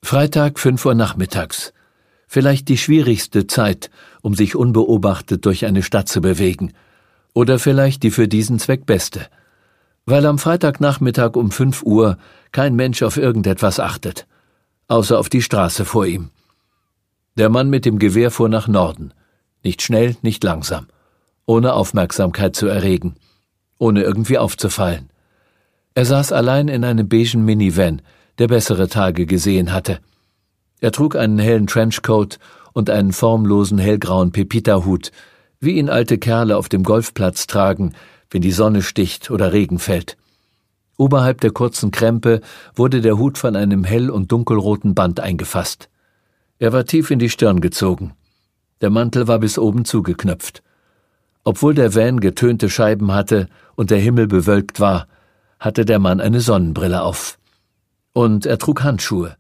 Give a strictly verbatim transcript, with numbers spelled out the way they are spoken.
Freitag, fünf Uhr nachmittags. Vielleicht die schwierigste Zeit, um sich unbeobachtet durch eine Stadt zu bewegen. Oder vielleicht die für diesen Zweck beste. Weil am Freitagnachmittag um fünf Uhr kein Mensch auf irgendetwas achtet. Außer auf die Straße vor ihm. Der Mann mit dem Gewehr fuhr nach Norden. Nicht schnell, nicht langsam. Ohne Aufmerksamkeit zu erregen. Ohne irgendwie aufzufallen. Er saß allein in einem beigen Minivan, der bessere Tage gesehen hatte. Er trug einen hellen Trenchcoat und einen formlosen hellgrauen Pepita-Hut, wie ihn alte Kerle auf dem Golfplatz tragen, wenn die Sonne sticht oder Regen fällt. Oberhalb der kurzen Krempe wurde der Hut von einem hell- und dunkelroten Band eingefasst. Er war tief in die Stirn gezogen. Der Mantel war bis oben zugeknöpft. Obwohl der Van getönte Scheiben hatte und der Himmel bewölkt war, hatte der Mann eine Sonnenbrille auf. Und er trug Handschuhe.